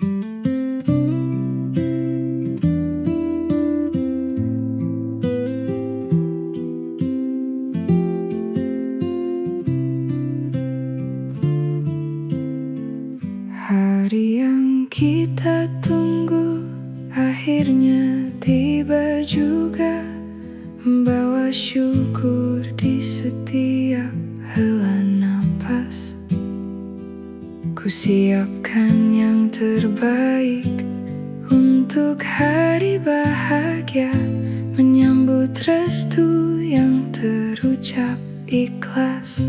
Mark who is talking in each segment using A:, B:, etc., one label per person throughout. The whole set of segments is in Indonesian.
A: Hari yang kita tunggu akhirnya tiba juga, membawa syukur di setiap hela napas. Ku siapkan yang terbaik untuk hari bahagia, menyambut restu yang terucap ikhlas.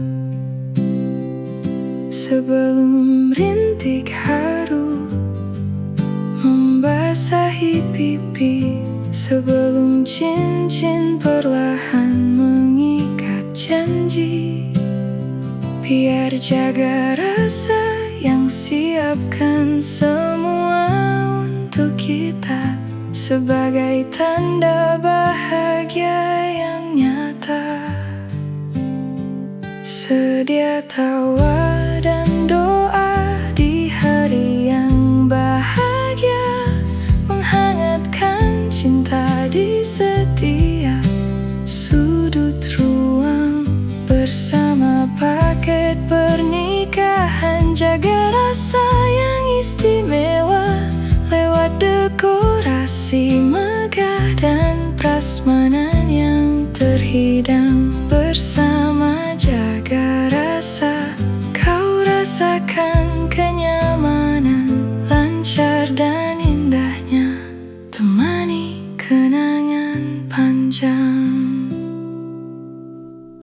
A: Sebelum rintik haru membasahi pipi, sebelum cincin perlahan mengikat janji, biar jaga rasa yang siapkan semua untuk kita, sebagai tanda bahagia yang nyata. Sedia tawa dan doa di hari yang bahagia, menghangatkan cinta di setiap sudut ruang. Bersama paket pernikahan, jaga rasa yang istimewa lewat dekorasi megah dan prasmanan yang terhidang.